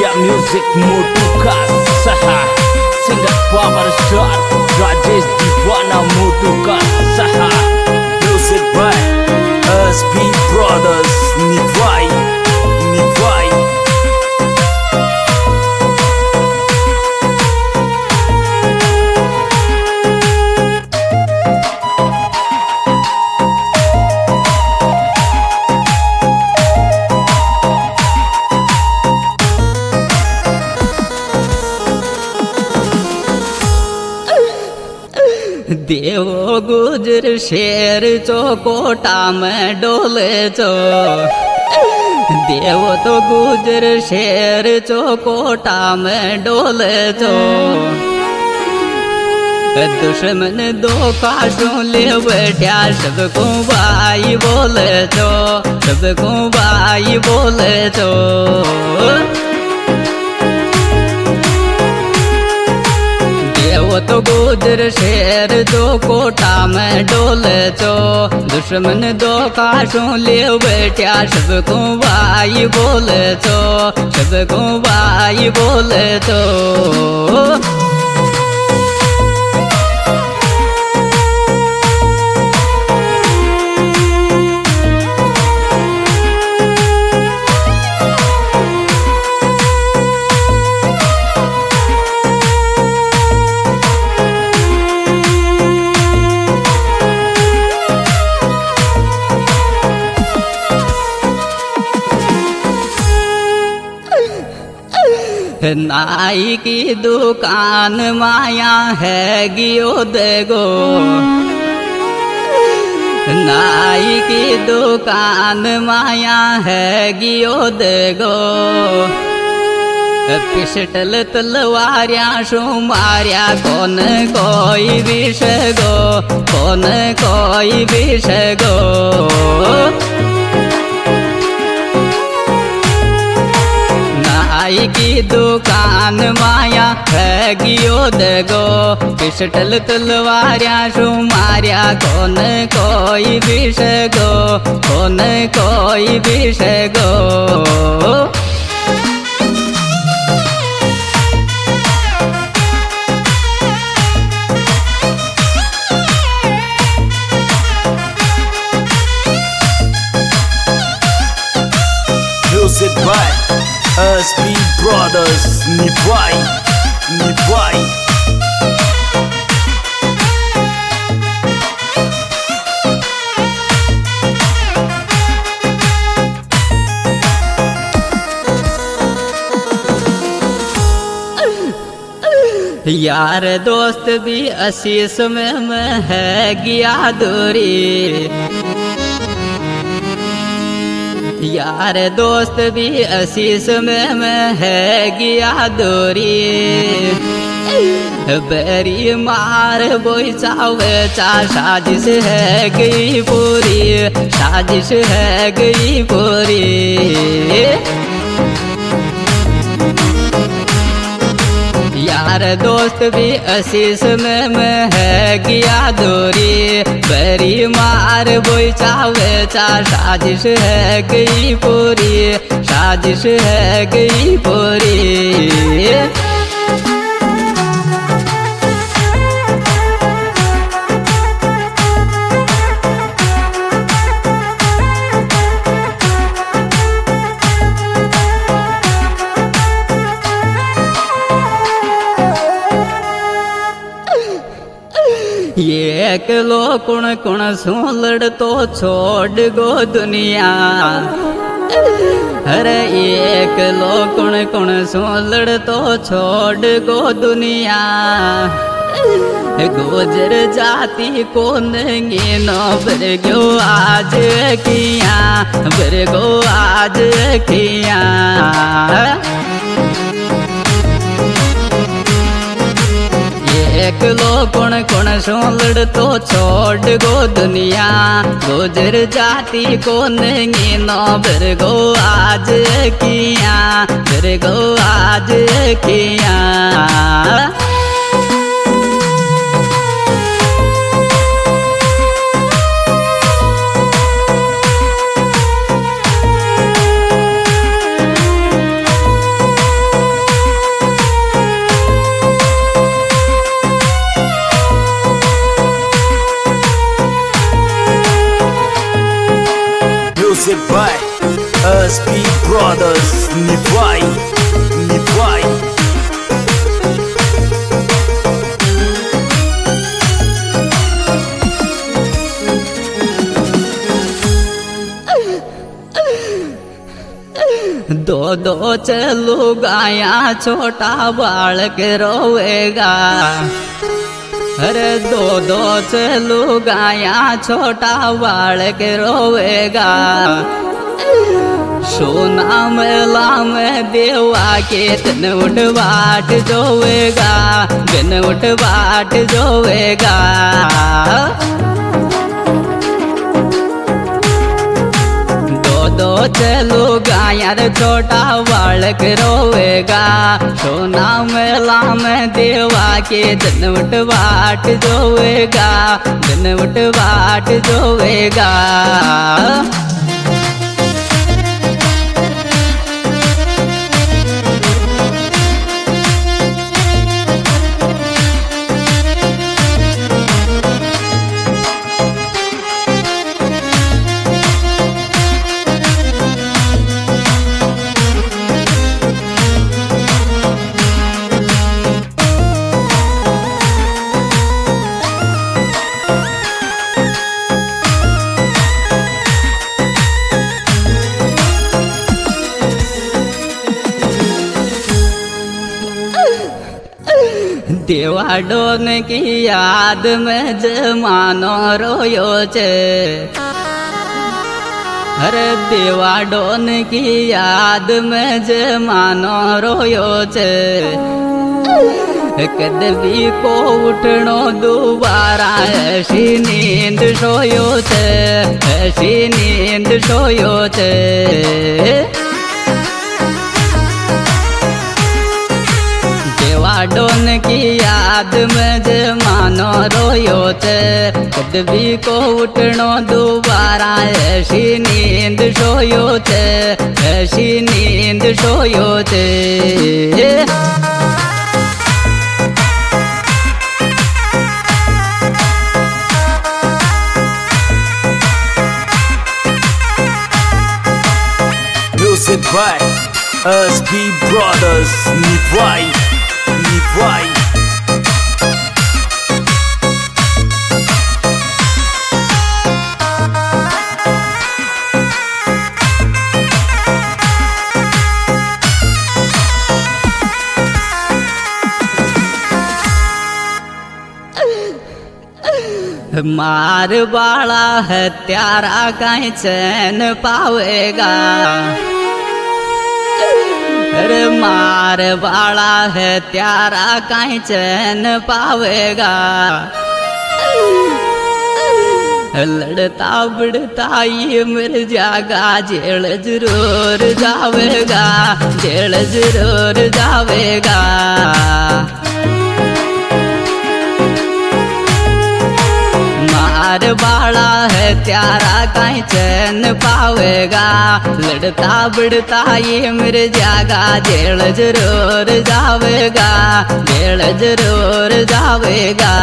Music Motu Kasaha Singer Power Star Rajesh Divana Motu Kasaha Music by SB Brothers Nivai देवो गुजर शेर चो कोटा में डोले चो देवो तो गुजर शेर चो कोटा में डोले चो दुश्मन दो काशों ले बैठा सबको भाई बोले चो सबको भाई बोले चो वो तो गुजर शेर दो कोटा में डोले चो दुश्मन दो काशों ले बैठा सबको भाई बोले चो सबको भाई बोले चो नाई की दुकान माया है गियो देगो नाई की दुकान माया है गियो देगो पिस्टल तलवारिया शो मारिया कौन कोई विष गो कौन कोई विष गो नाई की दुकान माया है गियो देगो पिस्टल तलवारिया शो मारिया कौन कोई विष गो कौन कोई विष गो Music by SB Brothers Nivai यार दोस्त भी आशीष में है गया दूरी यार दोस्त भी आशीष में है गया दूरी बेरी मार बोई चावे चा साजिश है गई पूरी साजिश है गई पूरी यार दोस्त भी आशीष में है गया दूरी बेरी मार बोई चावे चा साजिश है गई पूरी साजिश है गई पूरी एक लो कुण कुण सो लड़ तो छोड़ गो दुनिया अरे एक लो कुण कुण सो लड़ तो छोड़ गो दुनिया गुजर जाती को नंगे नो बरगो आज किया बरगो आज किया एक लो कुण कुण सो लड़ तो छोड़ गो दुनिया गुजर जाती को नंगे नो बरगो आज किया बरगो आज किया Music by SB Brothers. Nivai, Nivai. दो दो चलू गाया छोटा बालक रोएगा। अरे दो दो चलू गाया छोटा बालक रोएगा। सोना मेला में देवा के तन उठ बाट जोएगा, बिन उठ बाट जोएगा। दो चलो गायर छोटा बालक रोएगा। सोना मेला में देवा के दिन उठ बाट जोएगा, दिन उठ बाट जोएगा। देवा डोन की याद में जमानो रोयो छे। अरे देवा डोन की याद में जमानो रोयो छे। कदवी को उठनो दोबारा ऐसी नींद सोयो छे, ऐसी नींद सोयो छे। डोन की याद में जमानो रोयो छे। कदवी को उठनो दोबारा ऐसी नींद सोयो छे, ऐसी नींद सोयो छे। Music by SB Brothers. Nivai, Nivai. मार बाला हत्यारा कहीं चैन पावेगा। अरे मार बाला हत्यारा कहीं चैन पावेगा। लड़ता बड़ता ये मिल जागा, जेल जरूर जावेगा, जेल जरूर जावेगा। मार बाला है त्यारा कहीं चैन पावेगा। लड़ता बड़ता ये मिर जागा, जेल जरूर जावेगा, जेल जरूर जावेगा।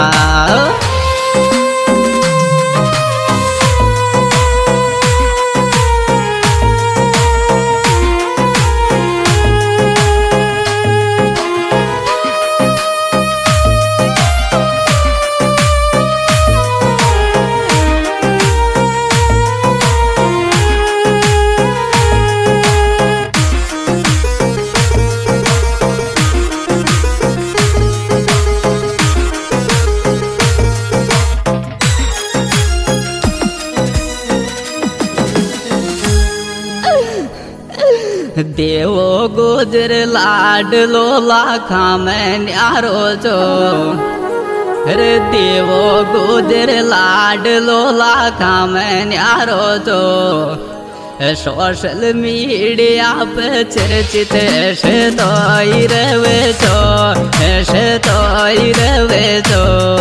देवो गुजर लाडलो लाखा में न्यारो जो। रे देवो गुजर लाडलो लाखा में न्यारो जो। सोशल मीडिया पे चर्चित ऐसे तो ही रवे जो, ऐसे तो ही रवे जो।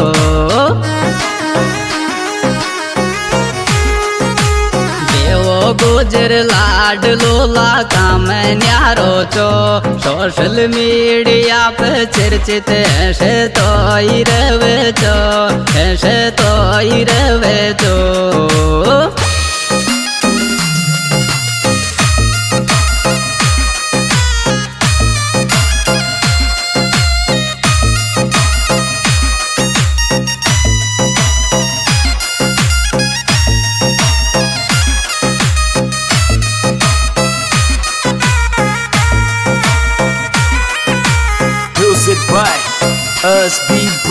गुजर लाडलो लाखा में न्यारो चो। सोशल मीडिया पे चर्चित ऐसे तो ही रवे चो, ऐसे तो ही रवे चो।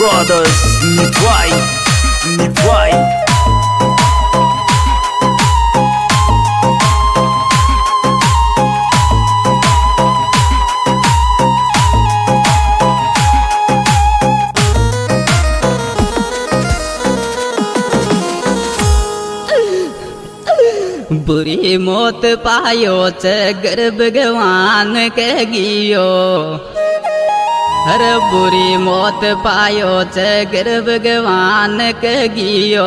Brothers Nivai, Nivai. बुरी मौत पायो च गर्भ भगवान के गियो। हर बुरी मौत पायो च गर्भ भगवान के गियो।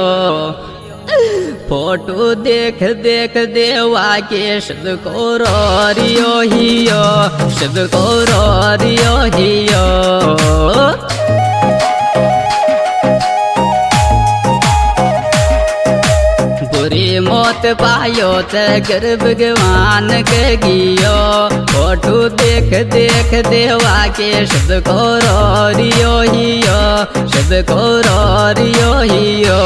फोटो देख देख देवा के शब्द को रोरियो हियो, शब्द को रोरियो हियो। बुरी मौत पायो च गर्भ भगवान के गियो। फोटो देख देख देवा के शब्द को रोरियो हियो, शब्द को रोरियो हियो।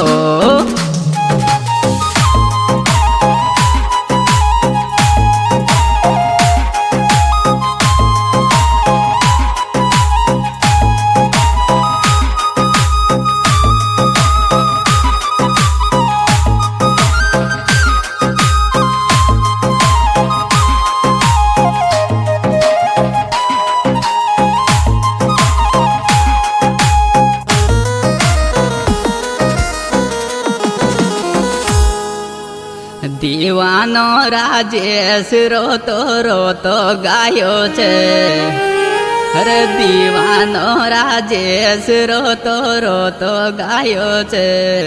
दीवानो राजेश रोतो गायो छे। अरे दीवानो राजेश रोतो गायो छे।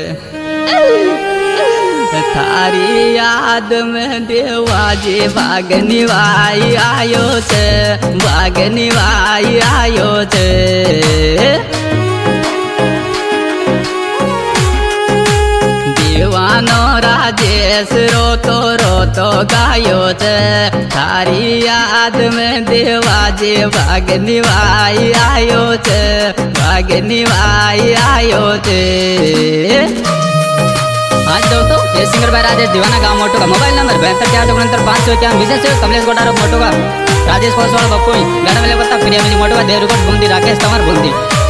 थारी याद में देवाजी भागनी वाई आयो छे, भागनी वाई आयो छे। दीवानो राजेश रोतो गायो छे। थारी याद में देवाजी भागनी वाई आयो छे, भागनी वाई आयो छे। आज दोस्तों ये सिंगर भाई राजेश दीवाना गाँव मोटो का मोबाइल नंबर 72 विशेष कमलेश गोटारो मोटो का राजेश कोसवाल बप्पू गाना मिले पत्ता प्रिया मिली मोटो का देवरुकोट बूंदी राकेश तंवर बूंदी।